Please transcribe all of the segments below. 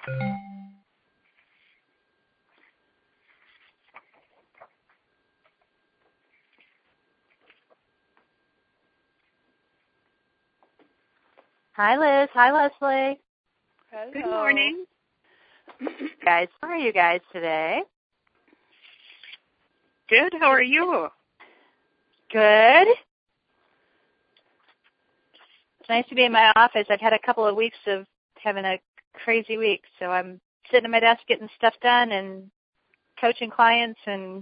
Hi, Liz. Hi, Leslie. Hello. Good morning. Guys, how are you guys today? Good. How are you? Good. It's nice to be in my office. I've had a couple of weeks of having a crazy week, so I'm sitting at my desk getting stuff done and coaching clients, and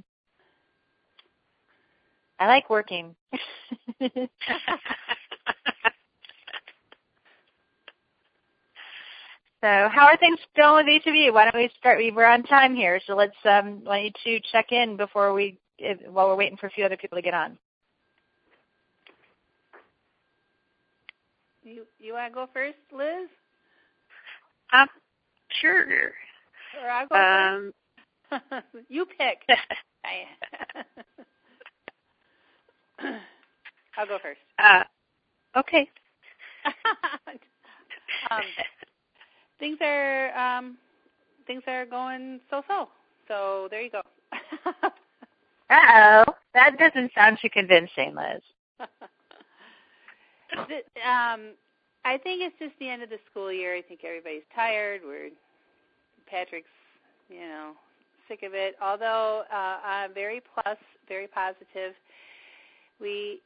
I like working. So how are things going with each of you? Why don't we start? We're on time here, so let's want you to check in while we're waiting for a few other people to get on. You want to go first, Liz? Sure. Or I'll go first? You pick. I'll go first. Okay. Things are going so-so. So there you go. Uh-oh. That doesn't sound too convincing, Liz. I think it's just the end of the school year. I think everybody's tired. Patrick's, sick of it. Although I'm very positive. He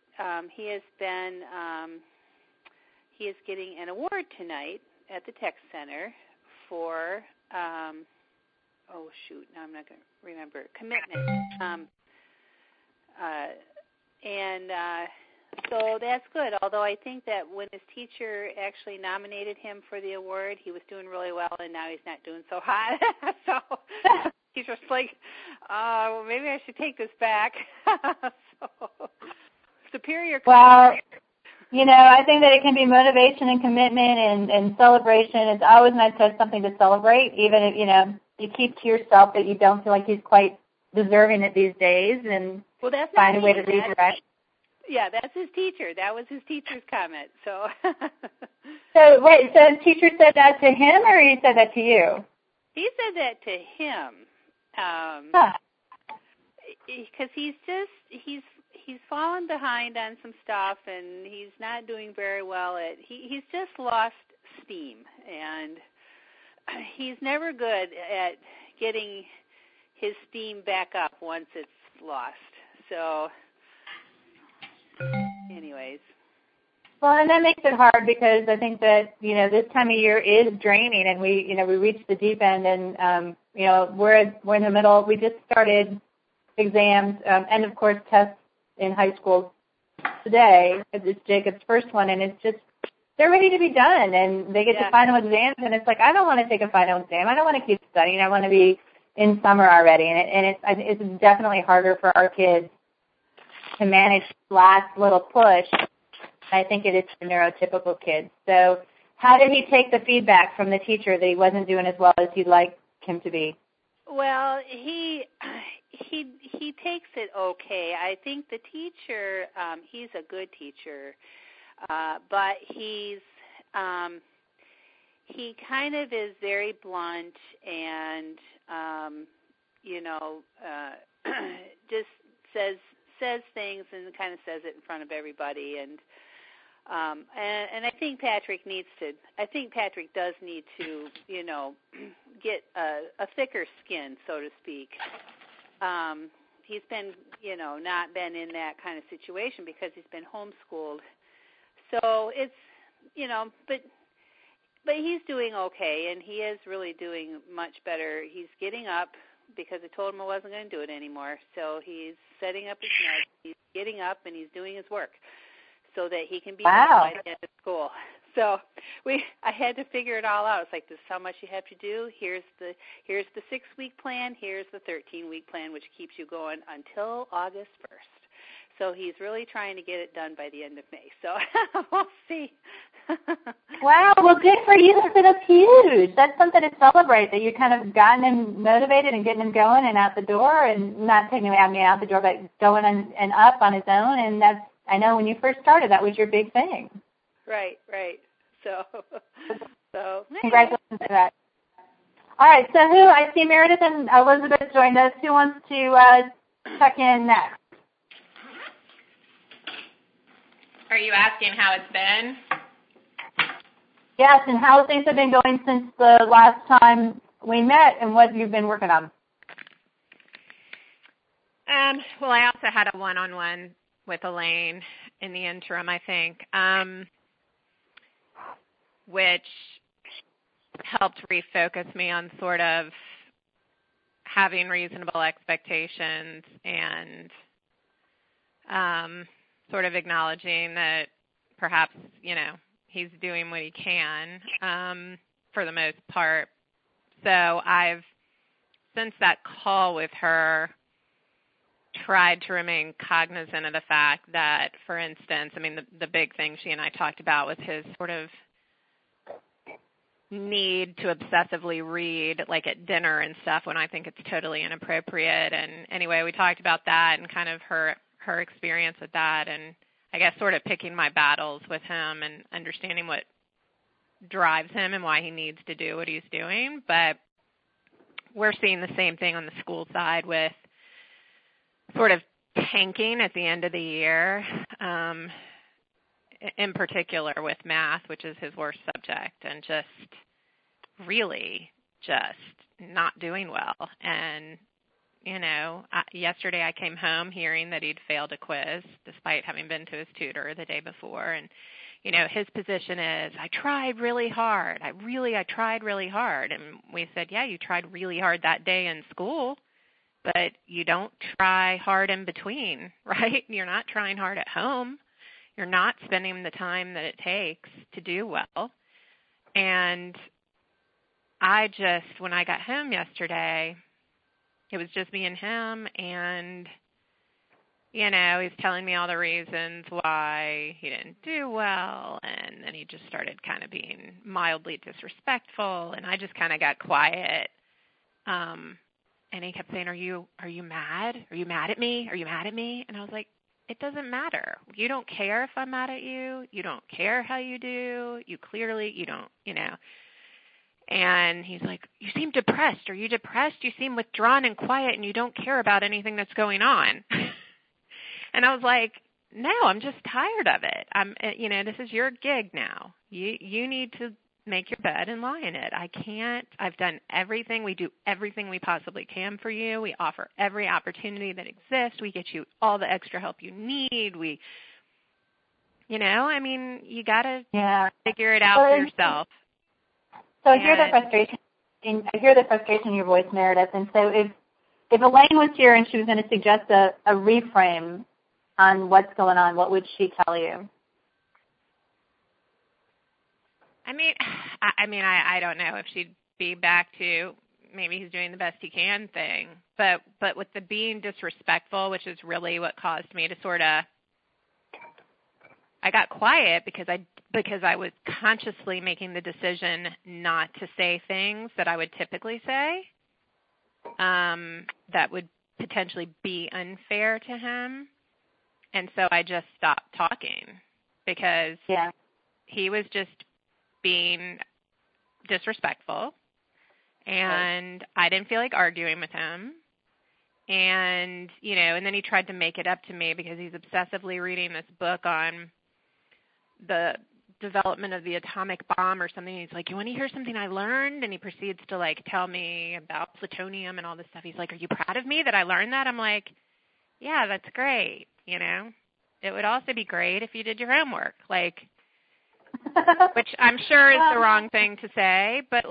is getting an award tonight at the Tech Center for, now I'm not going to remember, commitment. So that's good, although I think that when his teacher actually nominated him for the award, he was doing really well, and now he's not doing so hot. So he's just like, maybe I should take this back. So superior. Well, I think that it can be motivation and commitment and celebration. It's always nice to have something to celebrate, even if, you keep to yourself that you don't feel like he's quite deserving it these days, and find a way to redirect. Yeah, that's his teacher. That was his teacher's comment. So. So the teacher said that to him, or he said that to you? He said that to him. Because he's fallen behind on some stuff, and he's not doing very well at. He's just lost steam, and he's never good at getting his steam back up once it's lost. So. Anyways. Well, and that makes it hard because I think that, this time of year is draining, and we reached the deep end, and, we're in the middle. We just started exams, and of course tests in high school today. It's Jacob's first one, and it's just, they're ready to be done, and they get to final exams, and it's like, I don't want to take a final exam. I don't want to keep studying. I want to be in summer already, and it's definitely harder for our kids to manage last little push. I think it is for neurotypical kids. So how did he take the feedback from the teacher that he wasn't doing as well as you'd like him to be? Well, he takes it okay. I think the teacher, he's a good teacher, but he kind of is very blunt and, just says things and kind of says it in front of everybody, and I think Patrick does need to, get a thicker skin, so to speak. He's been, not been in that kind of situation because he's been homeschooled. So it's, but he's doing okay, and he is really doing much better. He's getting up because I told him I wasn't going to do it anymore. So he's setting up his meds. He's getting up, and he's doing his work so that he can be done by the end of school. So I had to figure it all out. It's like, this is how much you have to do. Here's the 6-week plan. Here's the 13-week plan, which keeps you going until August 1st. So he's really trying to get it done by the end of May. So we'll see. Wow, well, good for you. That's huge. That's something to celebrate, that you kind of gotten him motivated and getting him going and out the door, and not taking him out the door, but going and up on his own. And that's, I know when you first started, that was your big thing. Right. So congratulations to that. All right, so I see Meredith and Elizabeth joined us. Who wants to check in next? Are you asking how it's been? Yes, and how things have been going since the last time we met and what you've been working on. Well, I also had a one-on-one with Elaine in the interim, I think, which helped refocus me on sort of having reasonable expectations and sort of acknowledging that perhaps, he's doing what he can for the most part. So I've, since that call with her, tried to remain cognizant of the fact that, for instance, the big thing she and I talked about was his sort of need to obsessively read, like at dinner and stuff, when I think it's totally inappropriate. And anyway, we talked about that and kind of her experience with that, and I guess sort of picking my battles with him and understanding what drives him and why he needs to do what he's doing. But we're seeing the same thing on the school side with sort of tanking at the end of the year, in particular with math, which is his worst subject, and just really just not doing well. And, yesterday I came home hearing that he'd failed a quiz despite having been to his tutor the day before. And, his position is, I tried really hard. I tried really hard. And we said, yeah, you tried really hard that day in school, but you don't try hard in between, right? You're not trying hard at home. You're not spending the time that it takes to do well. And when I got home yesterday, it was just me and him, and, he's telling me all the reasons why he didn't do well, and then he just started kind of being mildly disrespectful, and I just kind of got quiet. And he kept saying, are you mad? Are you mad at me? Are you mad at me? And I was like, it doesn't matter. You don't care if I'm mad at you. You don't care how you do. You don't, And he's like, you seem depressed. Are you depressed? You seem withdrawn and quiet, and you don't care about anything that's going on. And I was like, no, I'm just tired of it. This is your gig now. You need to make your bed and lie in it. I can't. I've done everything. We do everything we possibly can for you. We offer every opportunity that exists. We get you all the extra help you need. You got to figure it out for yourself. So I hear the frustration. I hear the frustration in your voice, Meredith. And so if Elaine was here and she was going to suggest a reframe on what's going on, what would she tell you? I don't know if she'd be back to maybe he's doing the best he can thing. But with the being disrespectful, which is really what caused me to sort of, I got quiet because I was consciously making the decision not to say things that I would typically say that would potentially be unfair to him. And so I just stopped talking because he was just being disrespectful, and I didn't feel like arguing with him. And, and then he tried to make it up to me because he's obsessively reading this book on the development of the atomic bomb or something. He's like, you want to hear something I learned? And he proceeds to, tell me about plutonium and all this stuff. He's like, are you proud of me that I learned that? I'm like, yeah, that's great, It would also be great if you did your homework, which I'm sure is the wrong thing to say, but,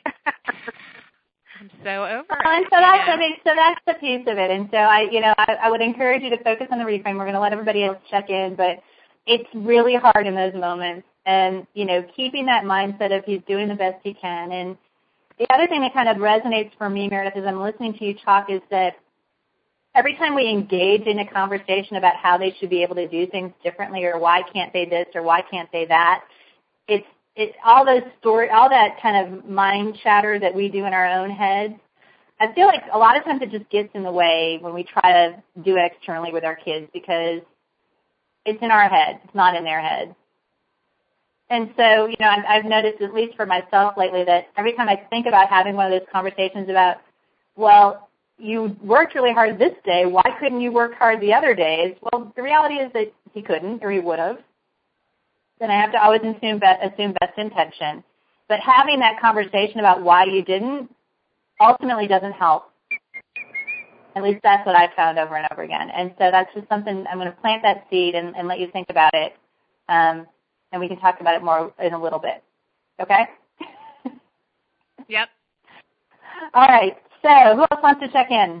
I'm so over it. And so that's the piece of it. And so I would encourage you to focus on the reframe. We're going to let everybody else check in, but it's really hard in those moments. And, keeping that mindset of he's doing the best he can. And the other thing that kind of resonates for me, Meredith, as I'm listening to you talk is that every time we engage in a conversation about how they should be able to do things differently or why can't they this or why can't they that, it's all that kind of mind chatter that we do in our own heads. I feel like a lot of times it just gets in the way when we try to do it externally with our kids because it's in our head. It's not in their head. And so, I've noticed, at least for myself lately, that every time I think about having one of those conversations about, well, you worked really hard this day, why couldn't you work hard the other days? Well, the reality is that he couldn't, or he would have. Then I have to always assume best intention. But having that conversation about why you didn't ultimately doesn't help. At least that's what I've found over and over again. And so that's just something, I'm going to plant that seed and let you think about it. And we can talk about it more in a little bit. Okay? Yep. All right. So who else wants to check in?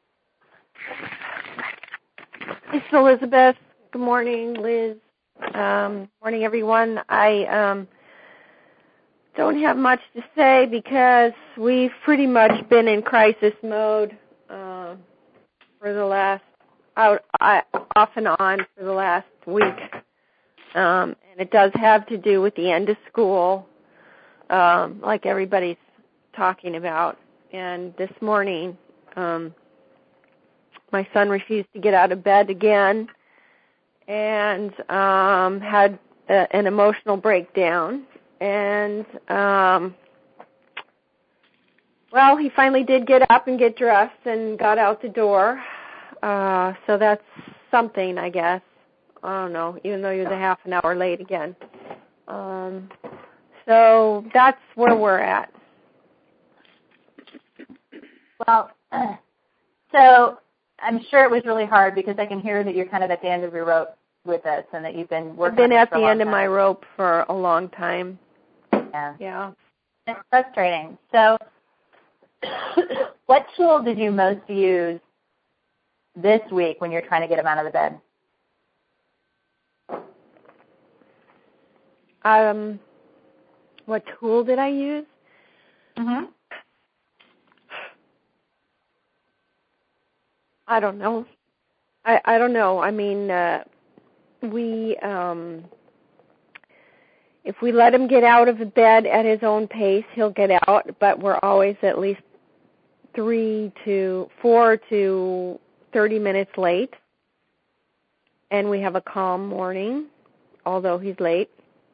It's Elizabeth. Good morning, Liz. Morning, everyone. I don't have much to say because we've pretty much been in crisis mode for the last, off and on for the last week. And it does have to do with the end of school, like everybody's talking about. And this morning, my son refused to get out of bed again and had an emotional breakdown. And, well, he finally did get up and get dressed and got out the door. So that's something, I guess. I don't know, even though he was a half an hour late again. So that's where we're at. Well, so I'm sure it was really hard because I can hear that you're kind of at the end of your rope with us and that you've been working. I've been at the end of my rope for a long time. Yeah. It's frustrating. So what tool did you most use this week when you're trying to get him out of the bed? What tool did I use? Mm-hmm. I don't know. I don't know. I mean, we if we let him get out of the bed at his own pace, he'll get out, but we're always at least 4 to 30 minutes late. And we have a calm morning, although he's late.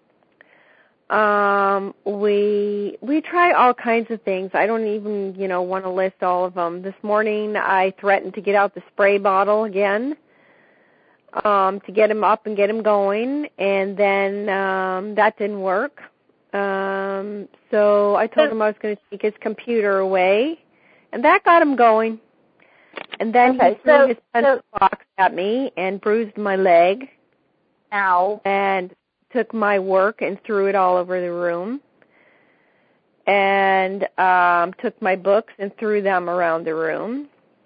We try all kinds of things. I don't even, want to list all of them. This morning I threatened to get out the spray bottle again to get him up and get him going, and then that didn't work. So I told him I was going to take his computer away, and that got him going. And then he threw his pencil box at me and bruised my leg. Ow. And took my work and threw it all over the room, and took my books and threw them around the room.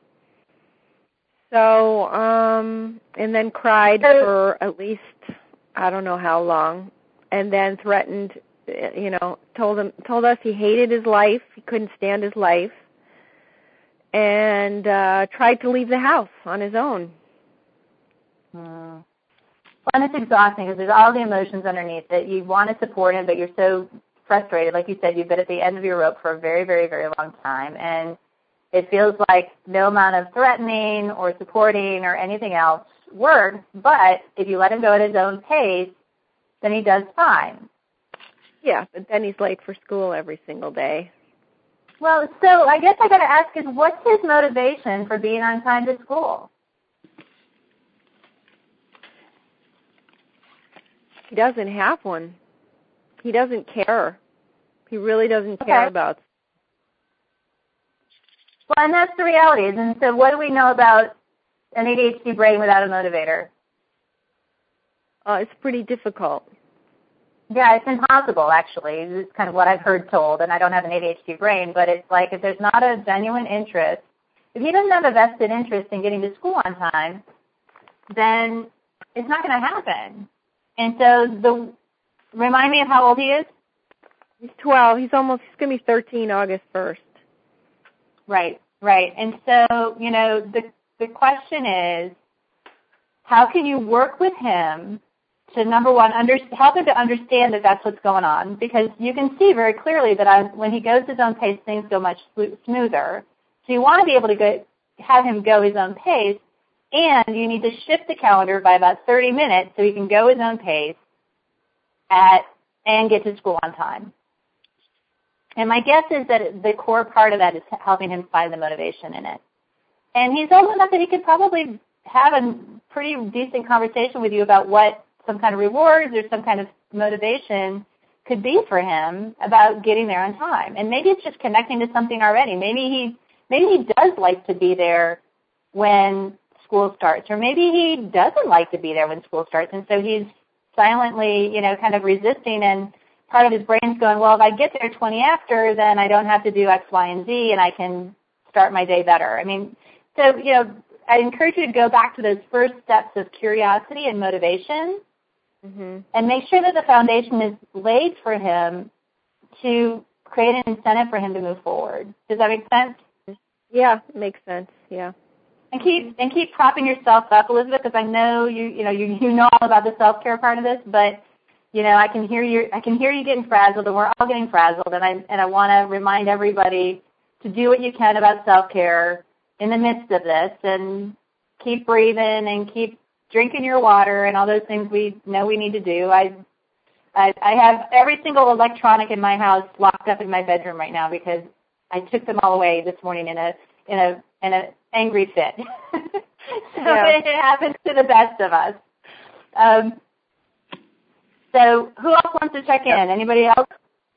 So, and then cried for at least, I don't know how long, and then threatened, told us he hated his life, he couldn't stand his life, and tried to leave the house on his own. And it's exhausting because there's all the emotions underneath it. You want to support him, but you're so frustrated. Like you said, you've been at the end of your rope for a very, very, very long time. And it feels like no amount of threatening or supporting or anything else works. But if you let him go at his own pace, then he does fine. Yeah, but then he's late for school every single day. Well, so I guess I got to ask is what's his motivation for being on time to school? He doesn't have one. He doesn't care. He really doesn't care about. Well, and that's the reality. And so what do we know about an ADHD brain without a motivator? It's pretty difficult. Yeah, it's impossible, actually. It's kind of what I've heard told, and I don't have an ADHD brain, but it's like if there's not a genuine interest, if he doesn't have a vested interest in getting to school on time, then it's not going to happen. And so remind me of how old he is? He's 12. He's going to be 13 August 1st. Right. And so, the question is, how can you work with him to, number one, help him to understand that that's what's going on? Because you can see very clearly that when he goes his own pace, things go much smoother. So you want to be able to have him go his own pace, and you need to shift the calendar by about 30 minutes so he can go his own pace at and get to school on time. And my guess is that the core part of that is helping him find the motivation in it. And he's old enough that he could probably have a pretty decent conversation with you about what some kind of rewards or some kind of motivation could be for him about getting there on time. And maybe it's just connecting to something already. Maybe he does like to be there when school starts, or maybe he doesn't like to be there when school starts, and so he's silently, kind of resisting, and part of his brain's going, well, if I get there 20 after, then I don't have to do X, Y, and Z, and I can start my day better. So, I encourage you to go back to those first steps of curiosity and motivation, and make sure that the foundation is laid for him to create an incentive for him to move forward. Does that make sense? Yeah, it makes sense. Yeah. And keep propping yourself up, Elizabeth, because I know you know all about the self-care part of this, but I can hear you getting frazzled, and we're all getting frazzled, and I want to remind everybody to do what you can about self-care in the midst of this, and keep breathing and keep drinking your water and all those things we know we need to do. I have every single electronic in my house locked up in my bedroom right now because I took them all away this morning in an angry fit. It happens to the best of us. So who else wants to check in? Anybody else?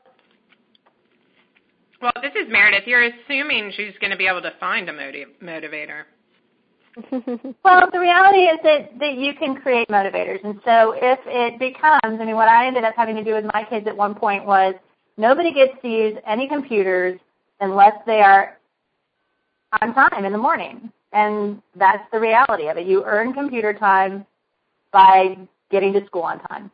Well, this is Meredith. You're assuming she's going to be able to find a motivator. Well, the reality is that you can create motivators. And so if it becomes, what I ended up having to do with my kids at one point was nobody gets to use any computers unless they are on time in the morning. And that's the reality of it. You earn computer time by getting to school on time.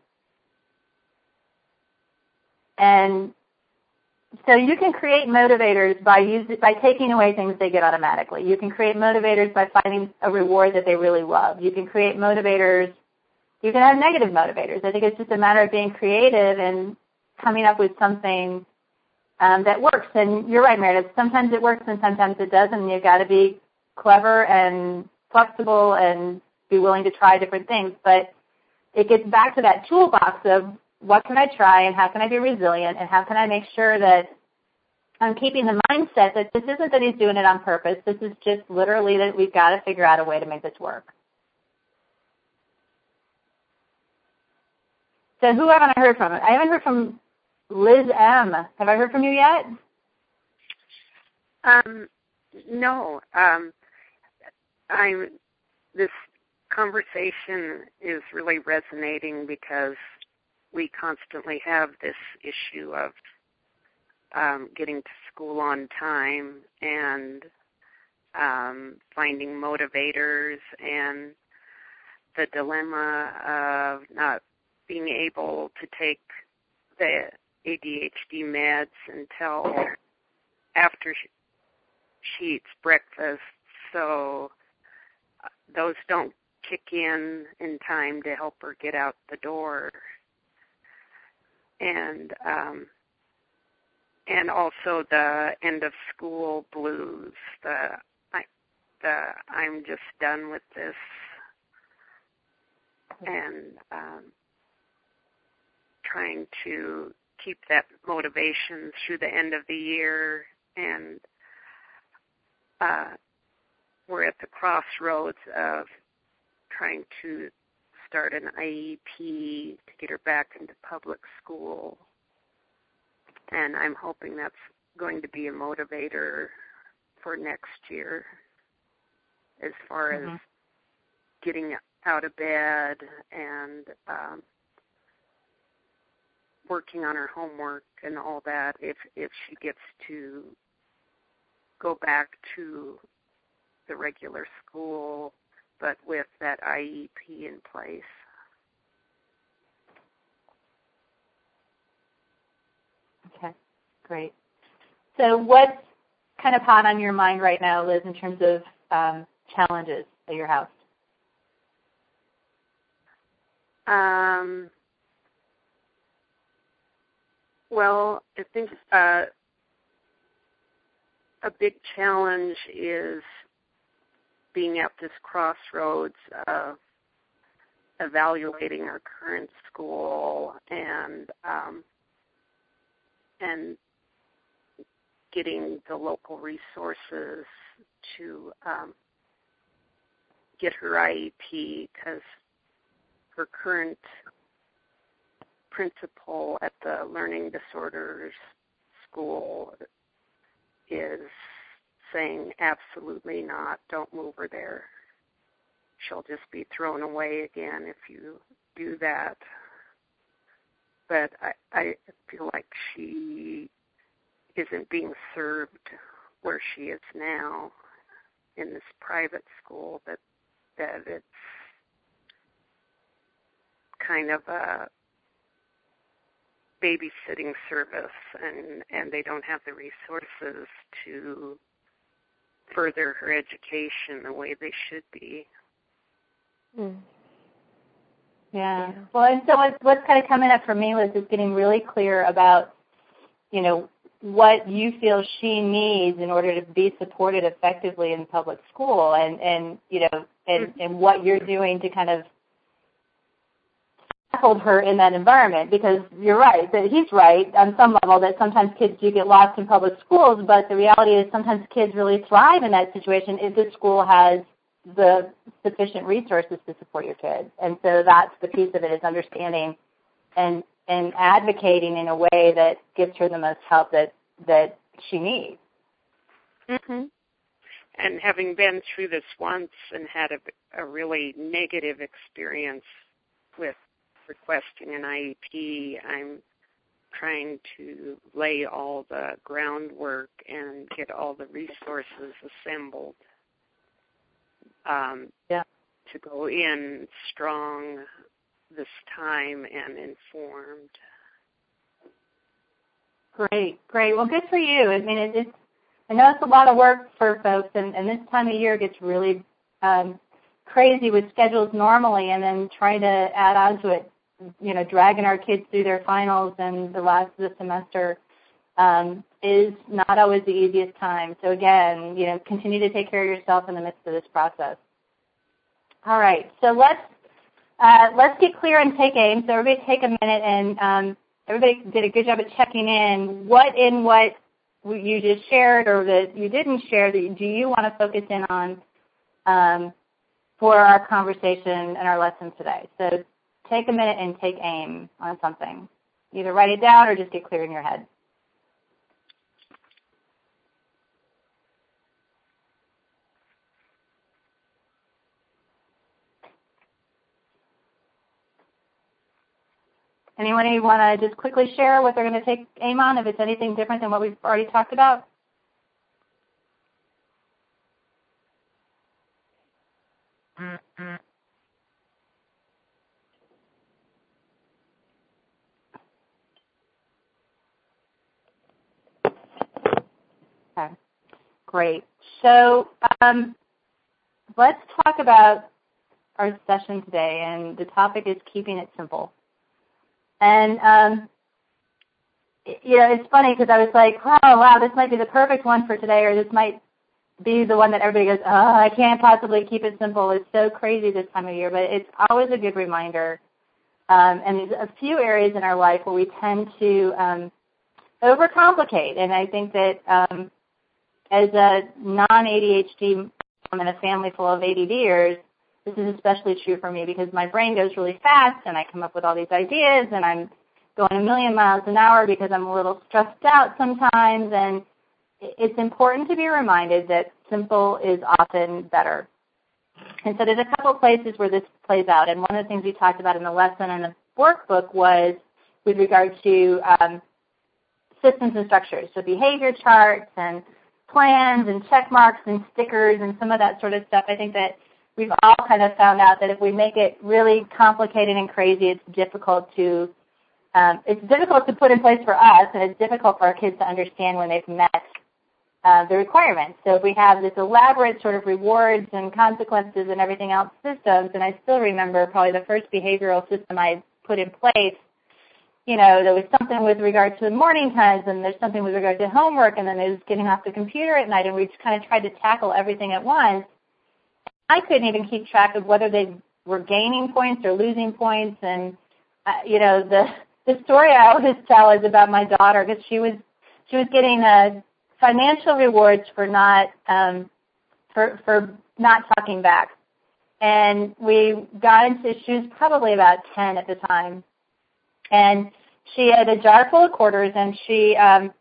And so you can create motivators by taking away things they get automatically. You can create motivators by finding a reward that they really love. You can create motivators. You can have negative motivators. I think it's just a matter of being creative and coming up with something that works. And you're right, Meredith. Sometimes it works and sometimes it doesn't. You've got to be clever and flexible and be willing to try different things. But it gets back to that toolbox of what can I try and how can I be resilient and how can I make sure that I'm keeping the mindset that this isn't that he's doing it on purpose. This is just literally that we've got to figure out a way to make this work. So who haven't I heard from? I haven't heard from Liz M. Have I heard from you yet? No. This conversation is really resonating because we constantly have this issue of getting to school on time and finding motivators and the dilemma of not being able to take the ADHD meds until after she eats breakfast, so those don't kick in time to help her get out the door. And also the end of school blues, I'm just done with this, and trying to keep that motivation through the end of the year. And we're at the crossroads of trying to start an IEP to get her back into public school. And I'm hoping that's going to be a motivator for next year as far as getting out of bed and working on her homework and all that if she gets to go back to the regular school, but with that IEP in place. Okay, great. So what's kind of hot on your mind right now, Liz, in terms of challenges at your house? Well, I think a big challenge is being at this crossroads of evaluating our current school and getting the local resources to get her IEP, because her current principal at the learning disorders school is saying absolutely not, don't move her there. She'll just be thrown away again if you do that. But I feel like she isn't being served where she is now in this private school, that it's kind of a babysitting service, and they don't have the resources to further her education the way they should be. Yeah. Well, and so what's kind of coming up for me, Liz, is getting really clear about, what you feel she needs in order to be supported effectively in public school, and what you're doing to kind of hold her in that environment. Because you're right, that he's right on some level that sometimes kids do get lost in public schools, but the reality is sometimes kids really thrive in that situation if the school has the sufficient resources to support your kids. And so that's the piece of it, is understanding and advocating in a way that gives her the most help that she needs. Mm-hmm. And having been through this once and had a really negative experience with requesting an IEP, I'm trying to lay all the groundwork and get all the resources assembled to go in strong this time and informed. Great. Well, good for you. I mean, I know it's a lot of work for folks, and this time of year gets really crazy with schedules normally, and then trying to add on to it, dragging our kids through their finals and the last of the semester is not always the easiest time. So again, continue to take care of yourself in the midst of this process. All right, so let's get clear and take aim. So everybody take a minute, and everybody did a good job of checking in. What you just shared or that you didn't share that do you want to focus in on for our conversation and our lesson today? So take a minute and take aim on something. Either write it down or just get clear in your head. Anyone want to just quickly share what they're going to take aim on, if it's anything different than what we've already talked about? Okay, great. So let's talk about our session today, and the topic is keeping it simple. And, it's funny because I was like, oh, wow, this might be the perfect one for today, or this might be the one that everybody goes, oh, I can't possibly keep it simple. It's so crazy this time of year. But it's always a good reminder. And there's a few areas in our life where we tend to overcomplicate. And I think that as a non-ADHD mom in a family full of ADDers, this is especially true for me because my brain goes really fast and I come up with all these ideas and I'm going a million miles an hour because I'm a little stressed out sometimes. And it's important to be reminded that simple is often better. And so there's a couple places where this plays out. And one of the things we talked about in the lesson and the workbook was with regard to systems and structures. So behavior charts and plans and check marks and stickers and some of that sort of stuff. I think that we've all kind of found out that if we make it really complicated and crazy, it's difficult to put in place for us, and it's difficult for our kids to understand when they've met the requirements. So if we have this elaborate sort of rewards and consequences and everything else systems, and I still remember probably the first behavioral system I put in place, there was something with regard to the morning times, and there's something with regard to homework, and then there's getting off the computer at night, and we just kind of tried to tackle everything at once. I couldn't even keep track of whether they we're gaining points or losing points. And the story I always tell is about my daughter, because she was getting financial rewards for not talking back. And we got into, she was probably about 10 at the time, and she had a jar full of quarters, and she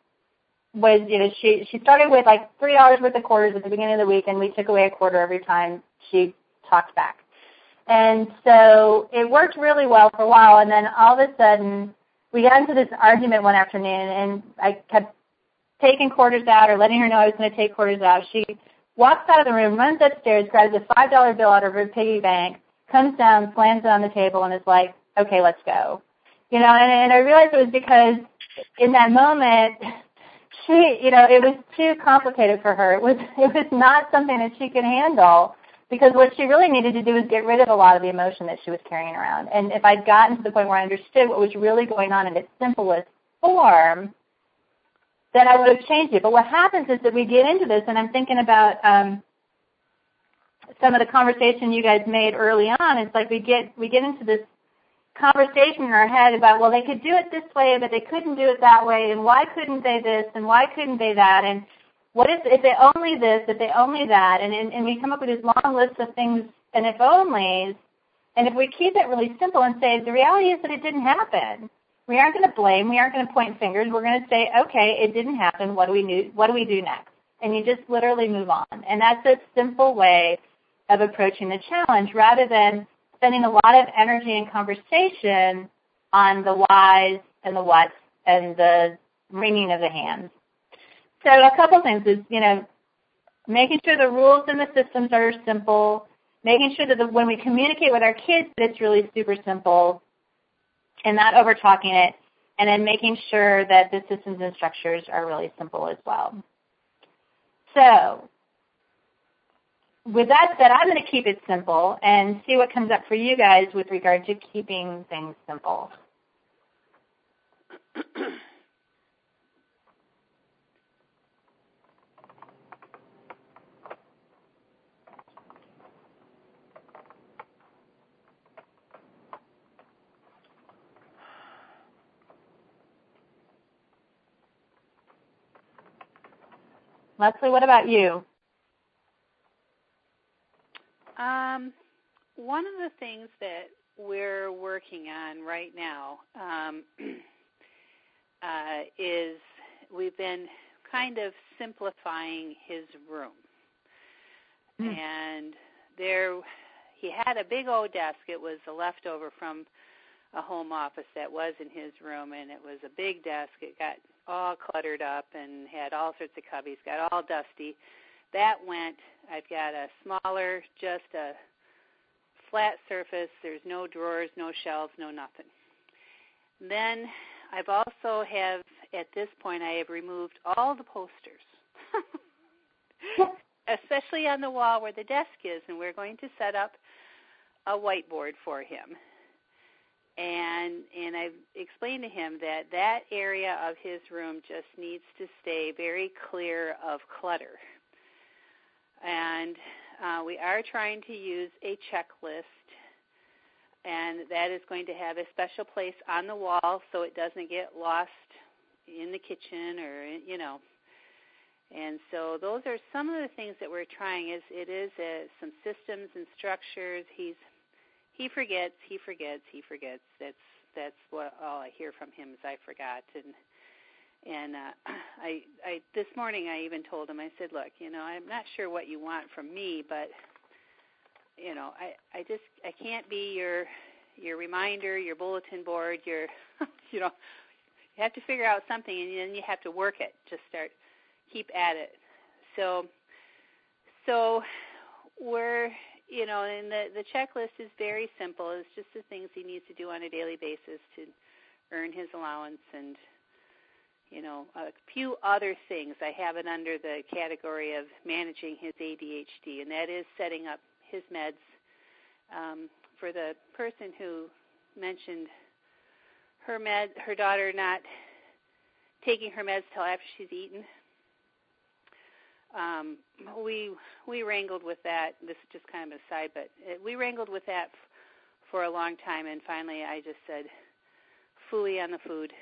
she started with like $3 worth of quarters at the beginning of the week, and we took away a quarter every time she talked back. And so it worked really well for a while, and then all of a sudden we got into this argument one afternoon, and I kept taking quarters out or letting her know I was going to take quarters out. She walks out of the room, runs upstairs, grabs a $5 bill out of her piggy bank, comes down, slams it on the table, and is like, okay, let's go. And I realized it was because in that moment, it was too complicated for her. It was not something that she could handle, because what she really needed to do was get rid of a lot of the emotion that she was carrying around. And if I'd gotten to the point where I understood what was really going on in its simplest form, then I would have changed it. But what happens is that we get into this, and I'm thinking about some of the conversation you guys made early on. It's like we get into this conversation in our head about, well, they could do it this way, but they couldn't do it that way, and why couldn't they this, and why couldn't they that, and what if they only this, if they only that, and we come up with this long list of things and if onlys, and if we keep it really simple and say, the reality is that it didn't happen. We aren't going to blame. We aren't going to point fingers. We're going to say, okay, it didn't happen. What do we do next? And you just literally move on. And that's a simple way of approaching the challenge, rather than spending a lot of energy and conversation on the whys and the whats and the wringing of the hands. So a couple things is, making sure the rules and the systems are simple, making sure that when we communicate with our kids that it's really super simple and not over-talking it, and then making sure that the systems and structures are really simple as well. So with that said, I'm going to keep it simple and see what comes up for you guys with regard to keeping things simple. Leslie, what about you? One of the things that we're working on right now is we've been kind of simplifying his room. And he had a big old desk. It was a leftover from a home office that was in his room, and it was a big desk. It got all cluttered up and had all sorts of cubbies, got all dusty. That went. I've got a smaller, just a flat surface. There's no drawers, no shelves, no nothing. Then I've also at this point, I have removed all the posters, especially on the wall where the desk is, and we're going to set up a whiteboard for him. And I've explained to him that area of his room just needs to stay very clear of clutter. And we are trying to use a checklist, and that is going to have a special place on the wall so it doesn't get lost in the kitchen or, And so those are some of the things that we're trying. It is some systems and structures. He forgets. That's what all I hear from him is I forgot. And I this morning I even told him, I said, look, I'm not sure what you want from me, but I can't be your reminder, your bulletin board, your you have to figure out something, and then you have to work it. Just keep at it. So we're and the checklist is very simple. It's just the things he needs to do on a daily basis to earn his allowance, and a few other things. I have it under the category of managing his ADHD, and that is setting up his meds. For the person who mentioned her daughter not taking her meds till after she's eaten, we wrangled with that. This is just kind of an aside, but we wrangled with that for a long time, and finally I just said, "Fooey on the food,"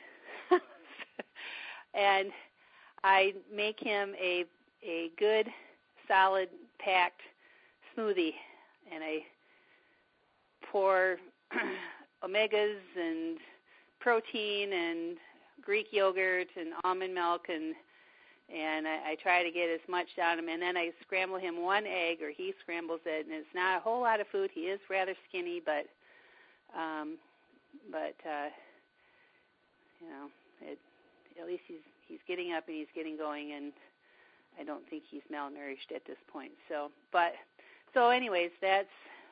and I make him a good, solid, packed smoothie, and I pour omegas and protein and Greek yogurt and almond milk, and I try to get as much down him, and then I scramble him one egg, or he scrambles it, and it's not a whole lot of food. He is rather skinny, but you know, at least he's getting up and he's getting going, and I don't think he's malnourished at this point. So anyways, that's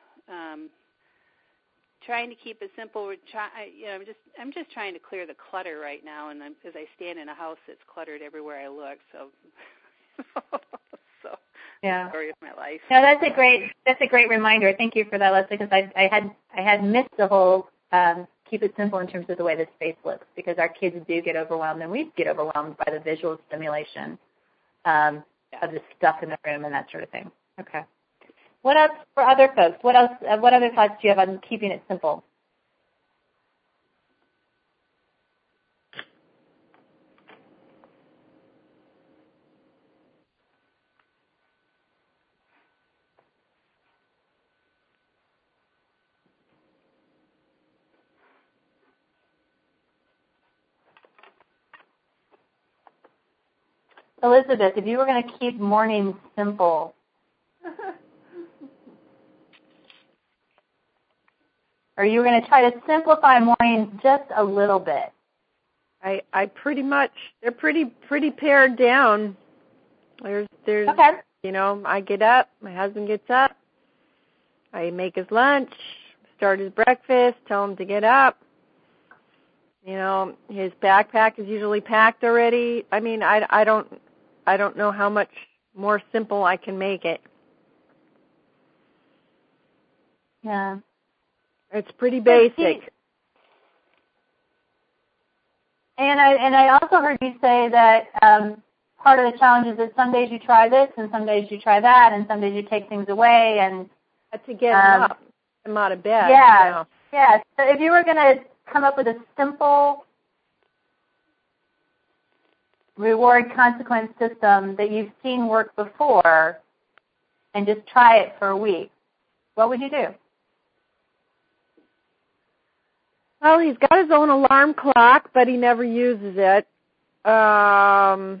trying to keep it simple. I'm just trying to clear the clutter right now, and as I stand in a house that's cluttered everywhere I look. So yeah, story of my life. No, that's a great reminder. Thank you for that, Leslie, because I had missed the whole keep it simple in terms of the way the space looks, because our kids do get overwhelmed, and we get overwhelmed by the visual stimulation of the stuff in the room and that sort of thing. Okay. What else for other folks? What other thoughts do you have on keeping it simple? Elizabeth, if you were going to keep mornings simple, or you were going to try to simplify mornings just a little bit? I pretty much, they're pretty pared down. There's okay. You know, I get up, my husband gets up, I make his lunch, start his breakfast, tell him to get up. You know, his backpack is usually packed already. I mean, I don't know how much more simple I can make it. Yeah. It's pretty basic. And I also heard you say that part of the challenge is that some days you try this and some days you try that and some days you take things away and to get him out of bed. Yeah. You know. Yeah. So if you were going to come up with a simple reward consequence system that you've seen work before and just try it for a week, what would you do? Well, he's got his own alarm clock, but he never uses it. I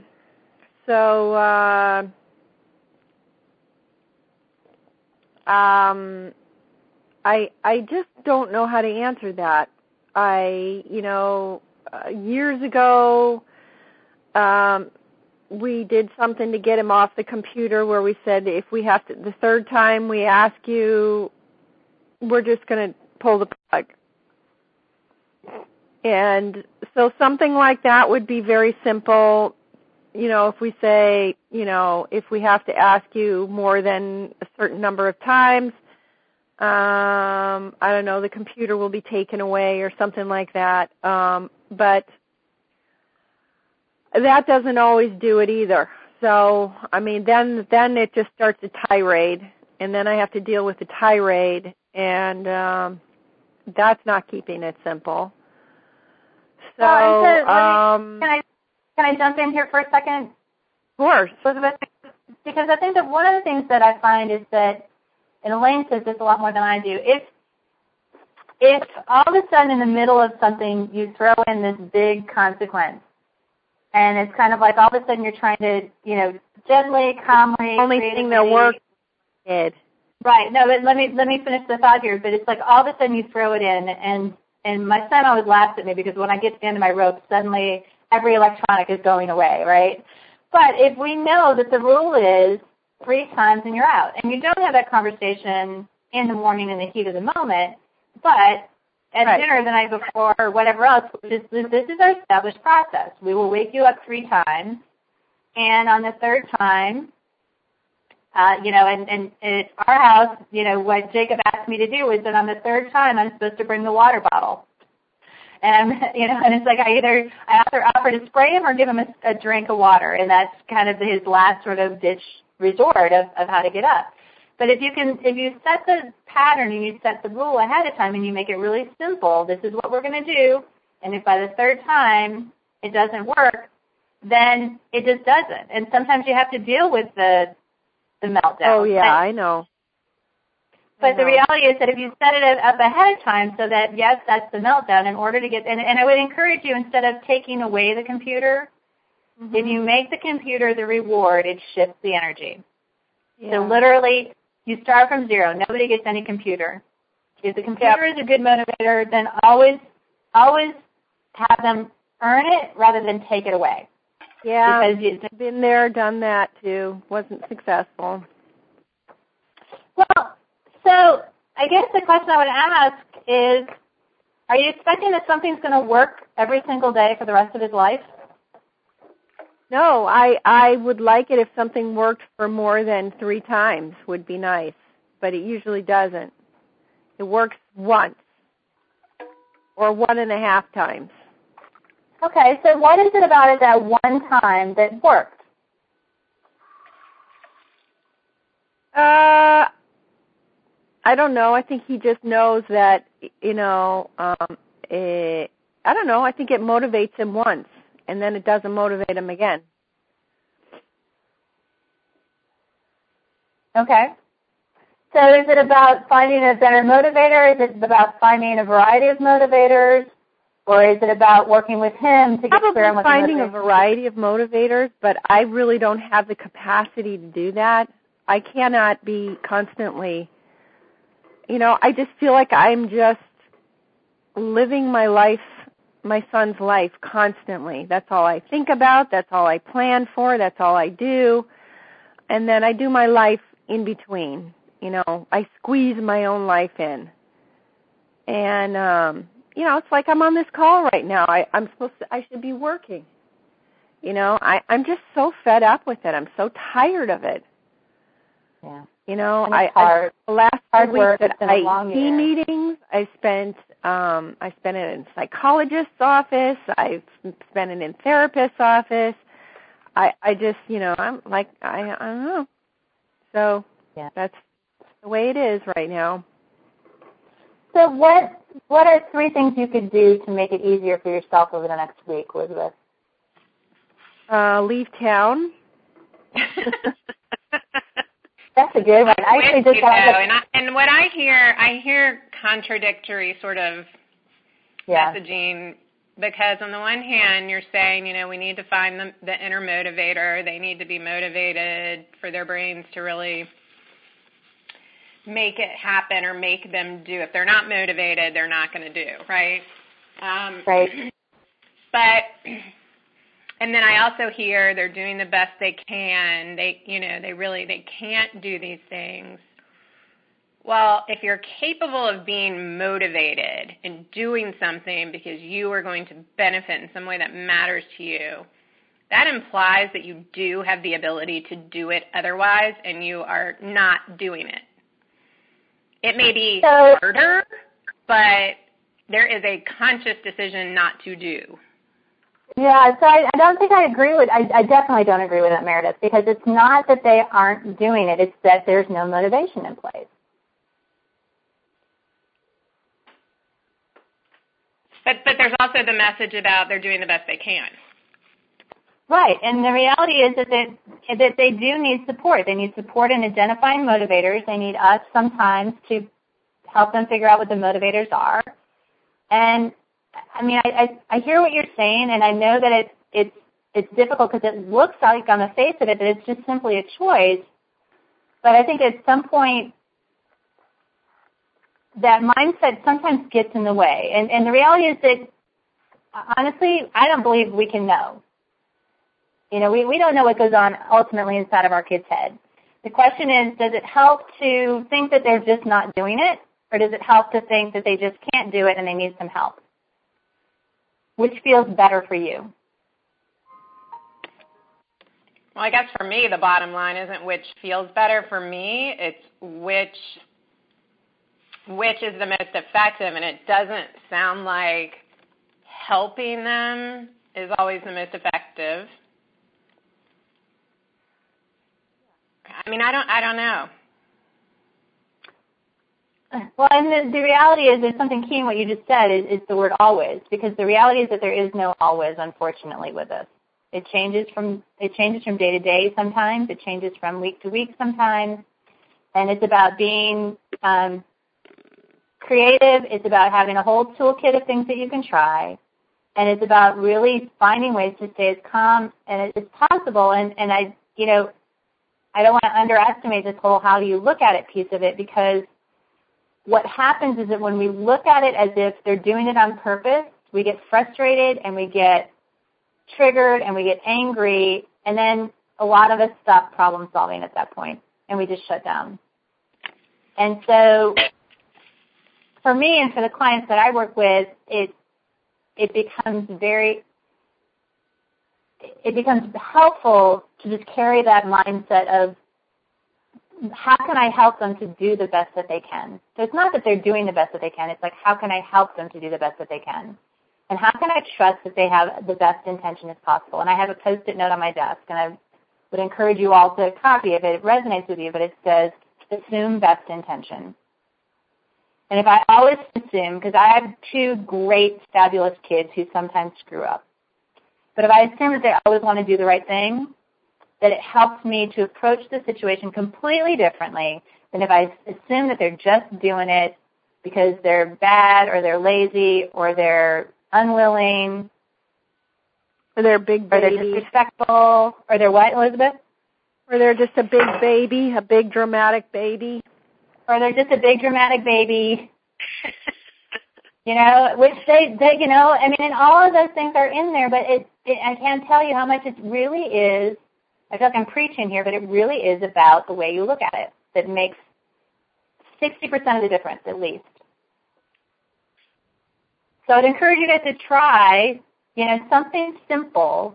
just don't know how to answer that. Years ago, we did something to get him off the computer where we said if we have to, the third time we ask you, we're just going to pull the plug. And so something like that would be very simple. You know, if we say, you know, if we have to ask you more than a certain number of times, I don't know, the computer will be taken away or something like that. But that doesn't always do it either. So, I mean, then it just starts a tirade, and then I have to deal with the tirade, and that's not keeping it simple. So, can I jump in here for a second? Of course. Elizabeth, because I think that one of the things that I find is that, and Elaine says this a lot more than I do, if all of a sudden in the middle of something you throw in this big consequence, and it's kind of like all of a sudden you're trying to, you know, gently, calmly, only thing that works is. Right. No, but let me finish the thought here. But it's like all of a sudden you throw it in, and my son always laughs at me because when I get to the end of my rope, suddenly every electronic is going away, right? But if we know that the rule is 3 times and you're out, and you don't have that conversation in the morning in the heat of the moment, but at dinner the night before or whatever else, this is our established process. We will wake you up 3 times, and on the 3rd time, and at our house, you know, what Jacob asked me to do was that on the 3rd time I'm supposed to bring the water bottle. And, you know, and it's like I either offer to spray him or give him a drink of water, and that's kind of his last sort of ditch resort of how to get up. But if you set the pattern and you set the rule ahead of time and you make it really simple, this is what we're going to do, and if by the third time it doesn't work, then it just doesn't. And sometimes you have to deal with the meltdown. Oh, yeah, I know. But the reality is that if you set it up ahead of time so that, yes, that's the meltdown, in order to get, and I would encourage you, instead of taking away the computer, if you make the computer the reward, it shifts the energy. Yeah. So literally, you start from zero. Nobody gets any computer. If the computer is a good motivator, then always have them earn it rather than take it away. Yeah, because been there, done that too. Wasn't successful. Well, so I guess the question I would ask is, are you expecting that something's going to work every single day for the rest of his life? No, I would like it if something worked for more than 3 times would be nice, but it usually doesn't. It works once or 1.5 times. Okay, so what is it about it that one time that worked? I don't know. I think he just knows that, I don't know. I think it motivates him once, and then it doesn't motivate him again. Okay. So is it about finding a better motivator? Is it about finding a variety of motivators? Or is it about working with him to get clear on what the motivation is? Probably finding a variety of motivators, but I really don't have the capacity to do that. I cannot be constantly, I just feel like I'm just living my life, my son's life constantly. That's all I think about. That's all I plan for. That's all I do. And then I do my life in between. I squeeze my own life in. And, it's like I'm on this call right now. I should be working. I'm just so fed up with it. I'm so tired of it. Yeah. The last 2 weeks at IEP meetings, I spent it in psychologist's office. I've spent it in therapist's office. I just, I'm like, I don't know. So that's the way it is right now. So what are 3 things you could do to make it easier for yourself over the next week, Elizabeth? Leave town. That's a good one. I actually just and what I hear contradictory sort of messaging, because on the one hand you're saying, we need to find the inner motivator. They need to be motivated for their brains to really make it happen or make them do. If they're not motivated, they're not going to do, right? Right. But, and then I also hear they're doing the best they can. They can't do these things. Well, if you're capable of being motivated and doing something because you are going to benefit in some way that matters to you, that implies that you do have the ability to do it otherwise, and you are not doing it. It may be harder, but there is a conscious decision not to do. Yeah, so I don't think I agree with, I definitely don't agree with that, Meredith, because it's not that they aren't doing it, it's that there's no motivation in place. But there's also the message about they're doing the best they can. Right, and the reality is that they do need support. They need support in identifying motivators. They need us sometimes to help them figure out what the motivators are. And I mean, I hear what you're saying, and I know that it's difficult because it looks like on the face of it that it's just simply a choice. But I think at some point that mindset sometimes gets in the way. And the reality is that, honestly, I don't believe we can know. We don't know what goes on ultimately inside of our kids' head. The question is, does it help to think that they're just not doing it, or does it help to think that they just can't do it and they need some help? Which feels better for you? Well, I guess for me, the bottom line isn't which feels better for me. It's which is the most effective, and it doesn't sound like helping them is always the most effective. I mean, I don't know. Well, and the reality is there's something key in what you just said is the word always, because the reality is that there is no always, unfortunately, with us. It changes from day to day sometimes. It changes from week to week sometimes. And it's about being creative. It's about having a whole toolkit of things that you can try. And it's about really finding ways to stay as calm and as possible. And I don't want to underestimate this whole how do you look at it piece of it, because what happens is that when we look at it as if they're doing it on purpose, we get frustrated and we get triggered and we get angry, and then a lot of us stop problem solving at that point and we just shut down. And so for me and for the clients that I work with, it becomes helpful to just carry that mindset of how can I help them to do the best that they can. So it's not that they're doing the best that they can. It's like, how can I help them to do the best that they can? And how can I trust that they have the best intention as possible? And I have a Post-it note on my desk, and I would encourage you all to copy it if it resonates with you, but it says, assume best intention. And if I always assume, because I have two great, fabulous kids who sometimes screw up, but if I assume that they always want to do the right thing, that it helps me to approach the situation completely differently than if I assume that they're just doing it because they're bad or they're lazy or they're unwilling or they're big baby. Or they're disrespectful, or they're what, Elizabeth? Or they're just a big baby, a big dramatic baby. Or they're just a big dramatic baby. Which they I mean, and all of those things are in there, but I can't tell you how much it really is. I feel like I'm preaching here, but it really is about the way you look at it that makes 60% of the difference, at least. So I'd encourage you guys to try, something simple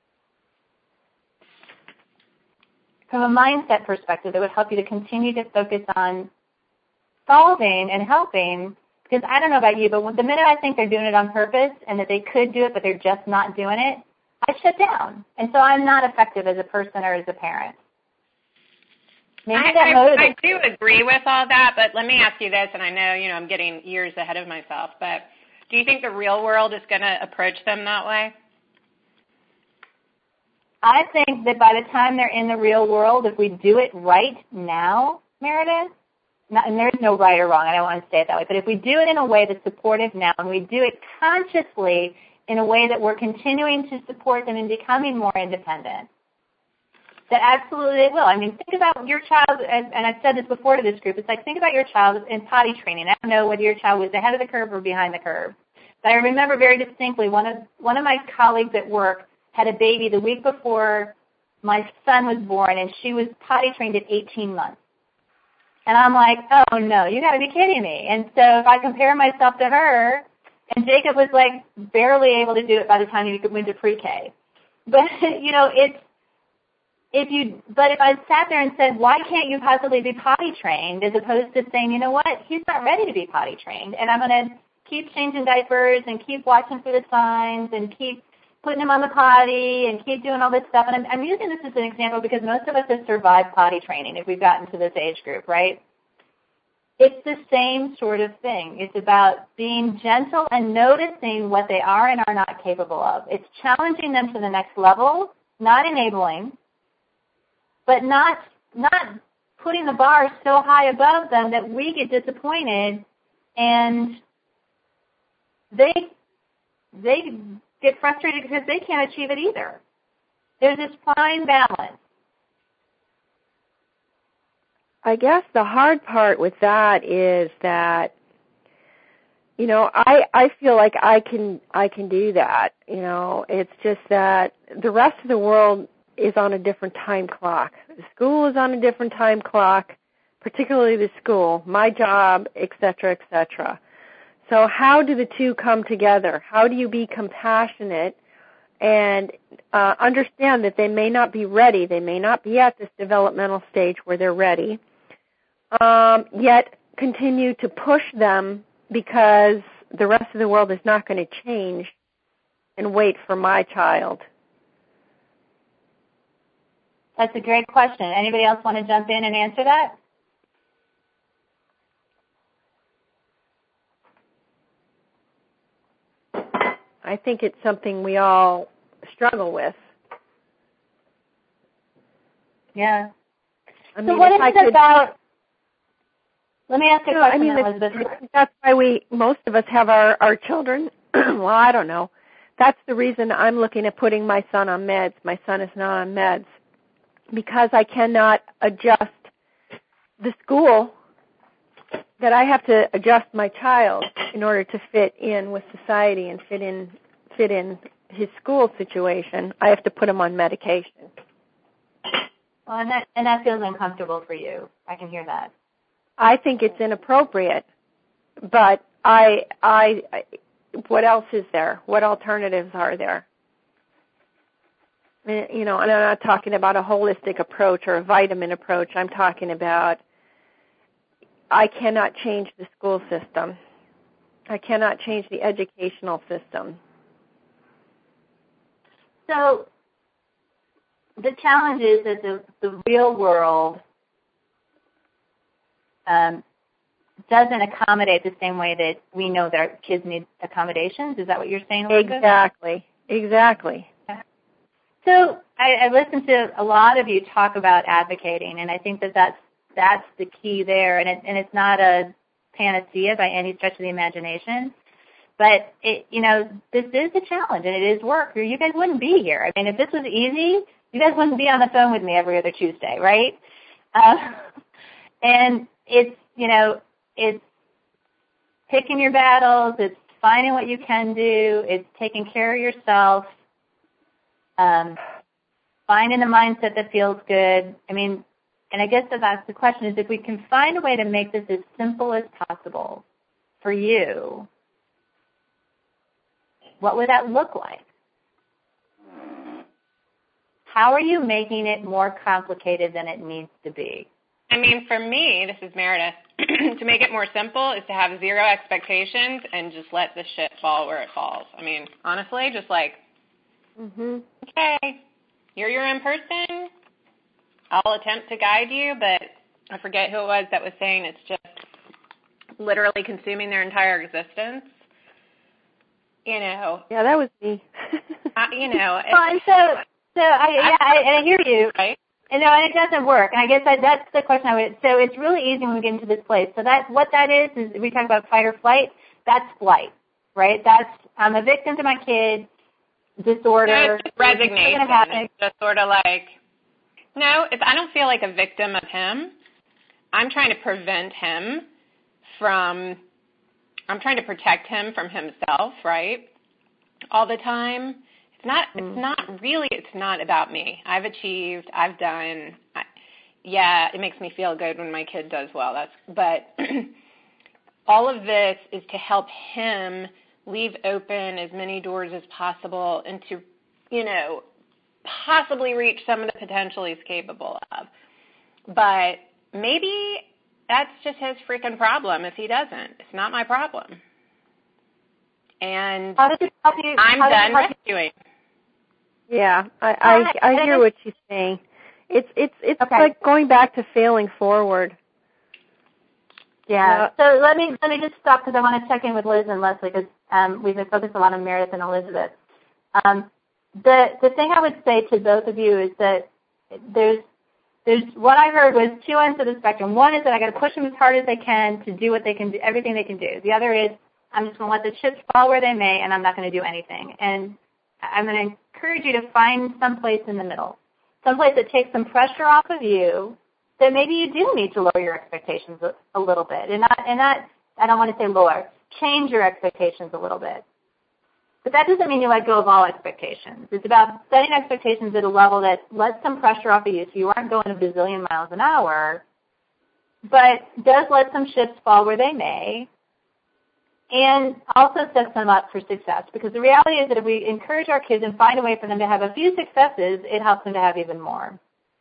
from a mindset perspective that would help you to continue to focus on solving and helping. Because I don't know about you, but the minute I think they're doing it on purpose and that they could do it, but they're just not doing it, I shut down. And so I'm not effective as a person or as a parent. I do agree with all that, but let me ask you this, and I know, I'm getting years ahead of myself, but do you think the real world is going to approach them that way? I think that by the time they're in the real world, if we do it right now, Meredith, and there's no right or wrong, I don't want to say it that way, but if we do it in a way that's supportive now, and we do it consciously in a way that we're continuing to support them in becoming more independent, that absolutely they will. I mean, think about your child, and I've said this before to this group, it's like think about your child in potty training. I don't know whether your child was ahead of the curve or behind the curve, but I remember very distinctly one of my colleagues at work had a baby the week before my son was born, and she was potty trained at 18 months. And I'm like, oh, no, you got to be kidding me. And so if I compare myself to her, and Jacob was like barely able to do it by the time he went to pre-K. But, if I sat there and said, why can't you possibly be potty trained, as opposed to saying, you know what, he's not ready to be potty trained, and I'm going to keep changing diapers and keep watching for the signs and keep putting him on the potty and keep doing all this stuff. And I'm using this as an example because most of us have survived potty training if we've gotten to this age group, right? It's the same sort of thing. It's about being gentle and noticing what they are and are not capable of. It's challenging them to the next level, not enabling, but not putting the bar so high above them that we get disappointed and they get frustrated because they can't achieve it either. There's this fine balance. I guess the hard part with that is that, I feel like I can do that. It's just that the rest of the world is on a different time clock. The school is on a different time clock, particularly the school, my job, et cetera, et cetera. So how do the two come together? How do you be compassionate and understand that they may not be ready, they may not be at this developmental stage where they're ready, yet continue to push them because the rest of the world is not going to change and wait for my child? That's a great question. Anybody else want to jump in and answer that? I think it's something we all struggle with. Yeah. I mean, so what is it about? Let me ask you a question, Elizabeth. That's why most of us have our children. Well, I don't know. That's the reason I'm looking at putting my son on meds. My son is not on meds because I cannot adjust the school, that I have to adjust my child in order to fit in with society and fit in his school situation. I have to put him on medication. Well, and that feels uncomfortable for you. I can hear that. I think it's inappropriate, but I what else is there? What alternatives are there? You know, and I'm not talking about a holistic approach or a vitamin approach. I'm talking about I cannot change the school system. I cannot change the educational system. So the challenge is that the real world doesn't accommodate the same way that we know that our kids need accommodations. Is that what you're saying, Elizabeth? Exactly. So I listened to a lot of you talk about advocating, and I think that's the key there. And it's not a panacea by any stretch of the imagination. But, this is a challenge, and it is work. You guys wouldn't be here. I mean, if this was easy, you guys wouldn't be on the phone with me every other Tuesday, right? And it's picking your battles. It's finding what you can do. It's taking care of yourself. Finding a mindset that feels good. I mean, and I guess that's the question, is if we can find a way to make this as simple as possible for you, what would that look like? How are you making it more complicated than it needs to be? I mean, for me, this is Meredith, to make it more simple is to have zero expectations and just let the shit fall where it falls. I mean, honestly, just like, okay, you're your own person. I'll attempt to guide you, but I forget who it was that was saying it's just literally consuming their entire existence. Yeah, that was me. Well, I hear you. Right? And it doesn't work. And I guess that's the question so it's really easy when we get into this place. So what that is we talk about fight or flight. That's flight, right? That's, I'm a victim to my kid, disorder. No, it's just resignation. It's just sort of like, no, I don't feel like a victim of him. I'm trying to protect him from himself, right? All the time. It's not about me. I've achieved, I've done. It makes me feel good when my kid does well. But all of this is to help him leave open as many doors as possible and to, possibly reach some of the potential he's capable of. But maybe that's just his freaking problem if he doesn't. It's not my problem. And how does it help you? I'm done rescuing. Yeah, I hear what she's saying. It's okay. Like going back to failing forward. Yeah. So let me just stop because I want to check in with Liz and Leslie because we've been focused a lot on Meredith and Elizabeth. The thing I would say to both of you is that there's what I heard was two ends of the spectrum. One is that I got to push them as hard as they can to do what they can do, everything they can do. The other is I'm just going to let the chips fall where they may, and I'm not going to do anything. And I'm going to encourage you to find some place in the middle, some place that takes some pressure off of you. That maybe you do need to lower your expectations a little bit, and not I don't want to say lower, change your expectations a little bit. But that doesn't mean you let go of all expectations. It's about setting expectations at a level that lets some pressure off of you so you aren't going a bazillion miles an hour, but does let some ships fall where they may, and also sets them up for success. Because the reality is that if we encourage our kids and find a way for them to have a few successes, it helps them to have even more.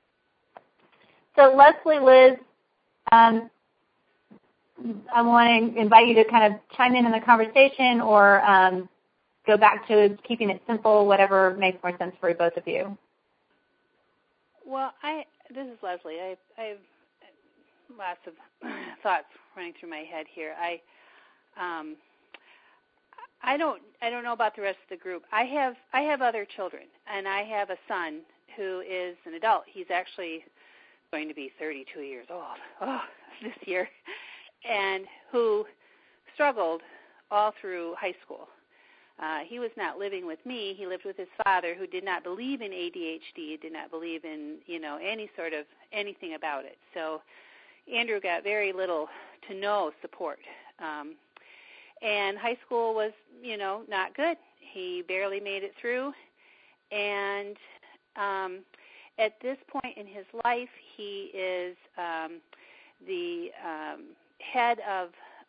So Leslie, Liz, I want to invite you to kind of chime in the conversation or go back to keeping it simple, whatever makes more sense for both of you. Well, this is Leslie. I have lots of thoughts running through my head here. I don't know about the rest of the group. I have other children, and I have a son who is an adult. He's actually going to be 32 years old this year, and who struggled all through high school. He was not living with me. He lived with his father, who did not believe in ADHD, did not believe in, any sort of anything about it. So Andrew got very little to no support. And high school was, not good. He barely made it through. And at this point in his life, he is the head of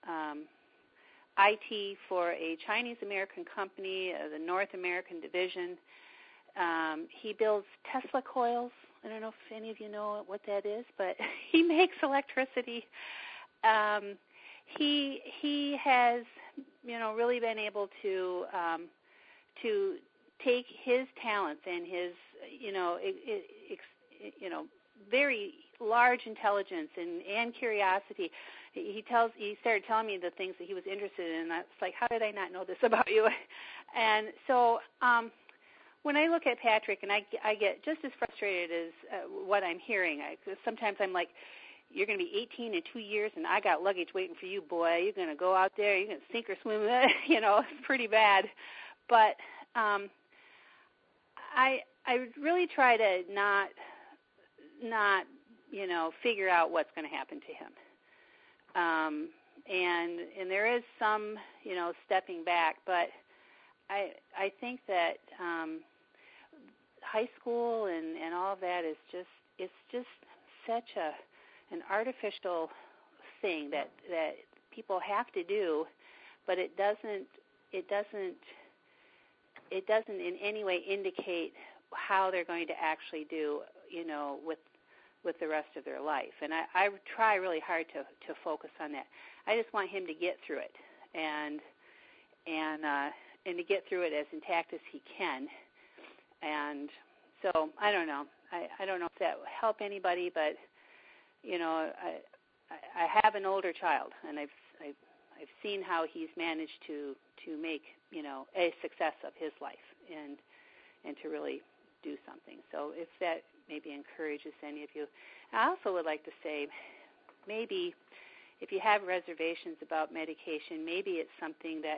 IT for a Chinese-American company, the North American division. He builds Tesla coils. I don't know if any of you know what that is, but he makes electricity. He has, really been able to take his talents and his, very large intelligence and curiosity. He started telling me the things that he was interested in, and it's like, how did I not know this about you? And so when I look at Patrick, and I get just as frustrated as what I'm hearing. Sometimes I'm like, you're going to be 18 in 2 years, and I got luggage waiting for you, boy. You're going to go out there, you're going to sink or swim. It's pretty bad. But I really try to not figure out what's going to happen to him. And there is some, stepping back, but I think that high school and all of that is it's just such an artificial thing that people have to do, but it doesn't in any way indicate how they're going to actually do, with the rest of their life. And I try really hard to focus on that. I just want him to get through it and to get through it as intact as he can. And so I don't know. I don't know if that will help anybody, but I have an older child, and I've seen how he's managed to make a success of his life and to really do something. So if that maybe encourages any of you. I also would like to say, maybe if you have reservations about medication, maybe it's something that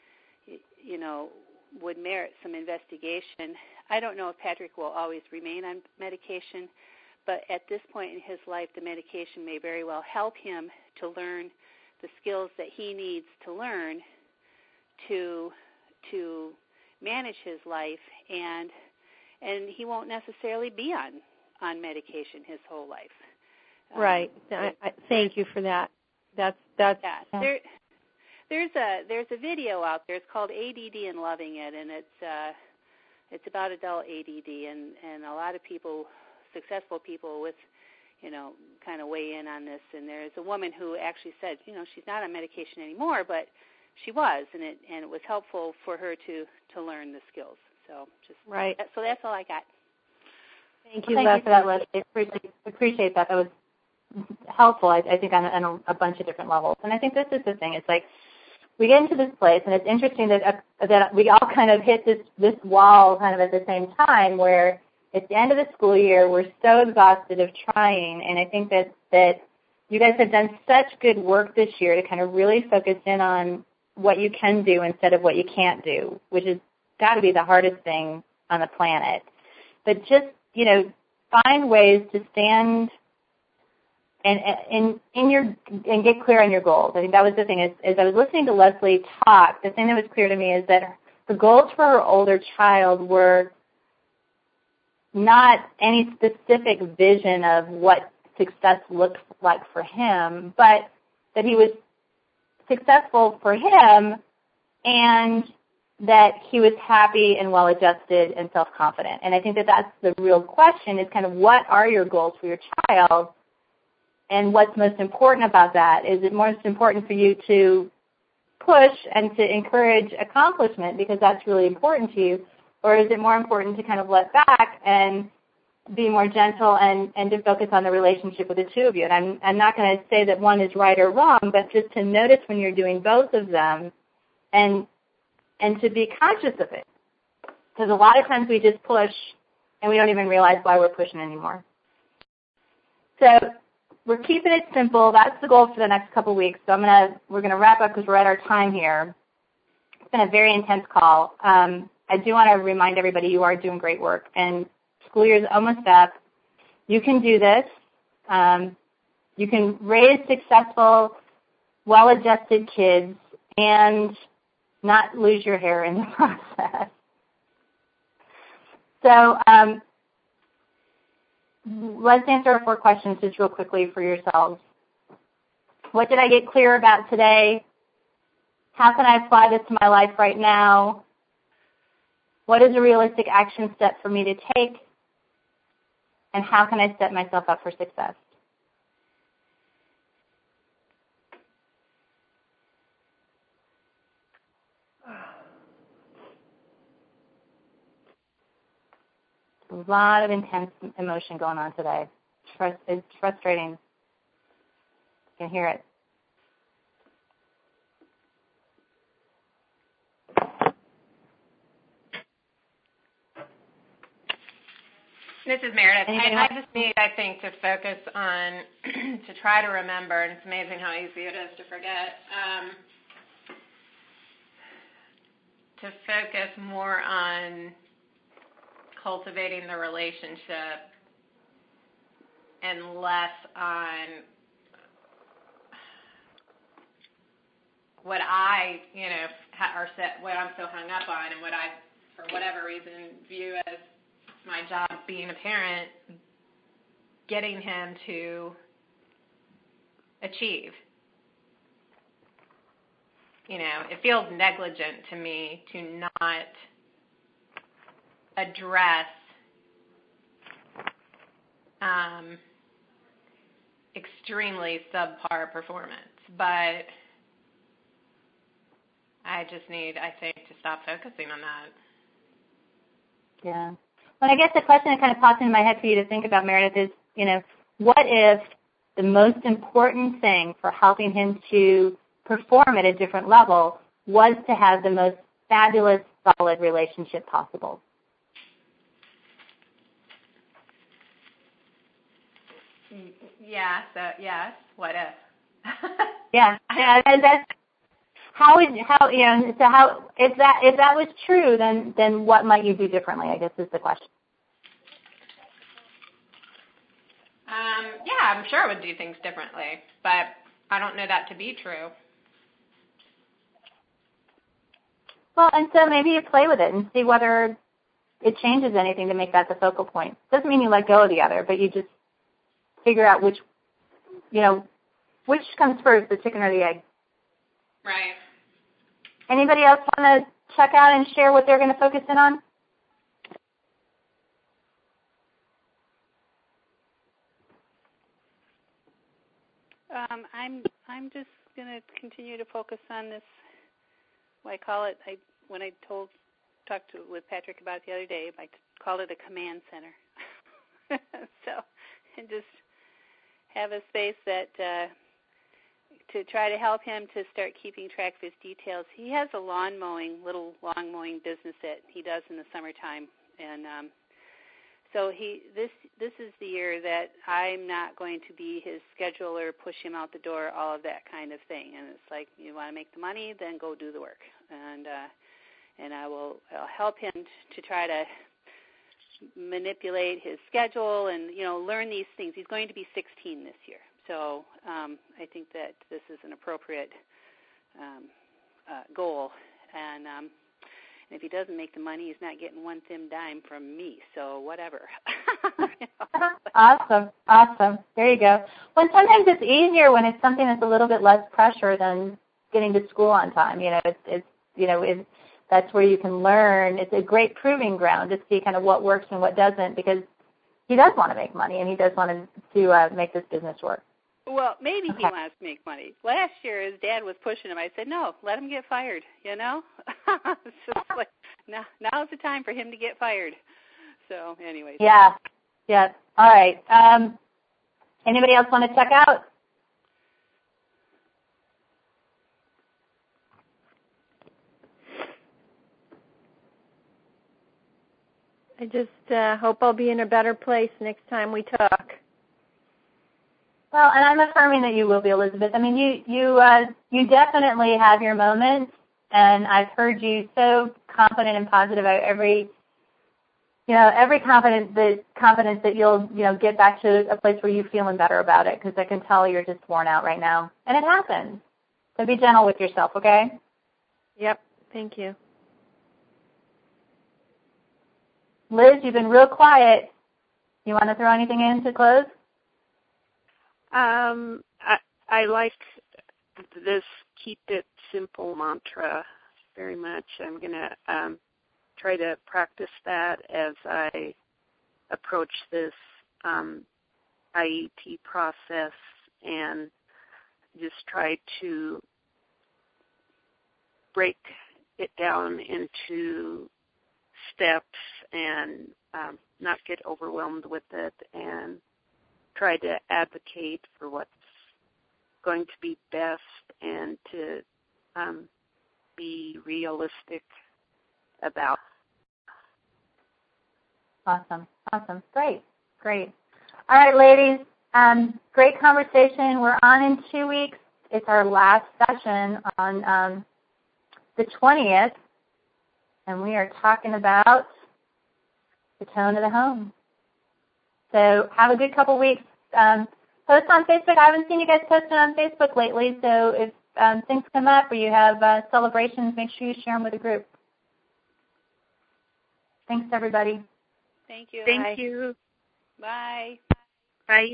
would merit some investigation. I don't know if Patrick will always remain on medication, but at this point in his life, the medication may very well help him to learn the skills that he needs to learn to manage his life, and he won't necessarily be on medication his whole life. Right. Thank you for that. That's yeah. There's a video out there. It's called ADD and Loving It, and it's about adult ADD, and a lot of people, successful people with, kind of weigh in on this. And there's a woman who actually said, she's not on medication anymore, but she was, and it was helpful for her to learn the skills. So right. So that's all I got. Thank you, Leslie, for that, Leslie. Appreciate that. That was helpful, I think, on a bunch of different levels. And I think this is the thing. It's like we get into this place, and it's interesting that we all kind of hit this wall kind of at the same time, where at the end of the school year, we're so exhausted of trying. And I think that you guys have done such good work this year to kind of really focus in on what you can do instead of what you can't do, which has got to be the hardest thing on the planet. But just, find ways to stand and get clear on your goals. I think that was the thing. As I was listening to Leslie talk, the thing that was clear to me is that the goals for her older child were not any specific vision of what success looked like for him, but that he was successful for him and that he was happy and well-adjusted and self-confident. And I think that that's the real question, is kind of what are your goals for your child, and what's most important about that? Is it most important for you to push and to encourage accomplishment because that's really important to you, or is it more important to kind of let back and be more gentle and to focus on the relationship with the two of you? And I'm not going to say that one is right or wrong, but just to notice when you're doing both of them and and to be conscious of it. Because a lot of times we just push and we don't even realize why we're pushing anymore. So we're keeping it simple. That's the goal for the next couple of weeks. So we're gonna wrap up because we're at our time here. It's been a very intense call. I do want to remind everybody you are doing great work, and school year is almost up. You can do this. You can raise successful, well-adjusted kids and not lose your hair in the process. So let's answer our 4 questions just real quickly for yourselves. What did I get clear about today? How can I apply this to my life right now? What is a realistic action step for me to take? And how can I set myself up for success? A lot of intense emotion going on today. It's frustrating. You can hear it. This is Meredith. I just need, I think, to focus on, to try to remember, and it's amazing how easy it is to forget, to focus more on cultivating the relationship and less on what I, what I'm so hung up on and what I, for whatever reason, view as my job being a parent, getting him to achieve. It feels negligent to me to not address extremely subpar performance. But I just need, I think, to stop focusing on that. Yeah. Well, I guess the question that kind of pops into my head for you to think about, Meredith, is, what if the most important thing for helping him to perform at a different level was to have the most fabulous, solid relationship possible? Yeah, so yes, what if? Yeah, and that's if that was true, then what might you do differently, I guess is the question. Yeah, I'm sure I would do things differently, but I don't know that to be true. Well, and so maybe you play with it and see whether it changes anything to make that the focal point. Doesn't mean you let go of the other, but you just figure out which comes first, the chicken or the egg. Right. Anybody else want to check out and share what they're going to focus in on? I'm just going to continue to focus on this. What I call it. When I talked with Patrick about it the other day, I called it a command center. So, and just have a space that to try to help him to start keeping track of his details. He has a little lawn mowing business that he does in the summertime, and so this is the year that I'm not going to be his scheduler, push him out the door, all of that kind of thing. And it's like, you want to make the money, then go do the work, and I'll help him to try to manipulate his schedule and learn these things. He's going to be 16 this year. So I think that this is an appropriate goal. And if he doesn't make the money, he's not getting one thin dime from me. So whatever. Awesome. There you go. Well, sometimes it's easier when it's something that's a little bit less pressure than getting to school on time. That's where you can learn. It's a great proving ground to see kind of what works and what doesn't, because he does want to make money and he does want to make this business work. Well, maybe he wants to make money. Last year, his dad was pushing him. I said, no, let him get fired, It's just like, now's the time for him to get fired. So, anyways. Yeah. All right. Anybody else want to check out? I just hope I'll be in a better place next time we talk. Well, and I'm affirming that you will be, Elizabeth. I mean, you definitely have your moments, and I've heard you so confident and positive about every confidence that you'll, get back to a place where you're feeling better about it, because I can tell you're just worn out right now. And it happens. So be gentle with yourself, okay? Yep. Thank you. Liz, you've been real quiet. You want to throw anything in to close? I like this keep it simple mantra very much. I'm going to try to practice that as I approach this IEP process, and just try to break it down into steps and not get overwhelmed with it, and try to advocate for what's going to be best, and to be realistic about. Awesome. Great. All right, ladies, great conversation. We're on in 2 weeks. It's our last session on the 20th, and we are talking about the tone of the home. So have a good couple weeks. Post on Facebook. I haven't seen you guys posting on Facebook lately, so if things come up or you have celebrations, make sure you share them with the group. Thanks, everybody. Thank you. Thank you. Bye. Bye.